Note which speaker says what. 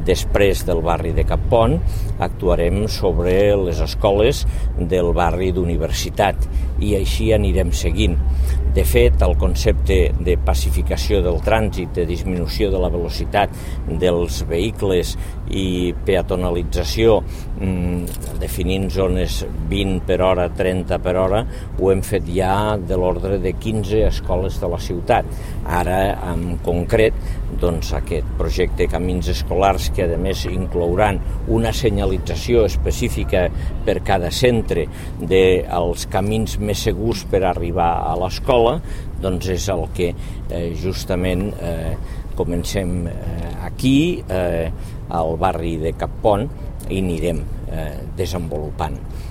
Speaker 1: Després del barri de Cappont actuarem sobre les escoles del barri d'Universitat i així anirem seguint. De fet, el concepte de pacificació del trànsit, de disminució de la velocitat dels vehicles i peatonalització, definint zones 20 per hora, 30 per hora, ho hem fet ja de l'ordre de 15 escoles de la ciutat. Ara, en concret, doncs, aquest projecte Camins Escolars, que a més inclouran una senyalització específica per cada centre dels camins més segurs per arribar a l'escola, doncs és el que justament comencem aquí, al barri de Cappont, i anirem desenvolupant.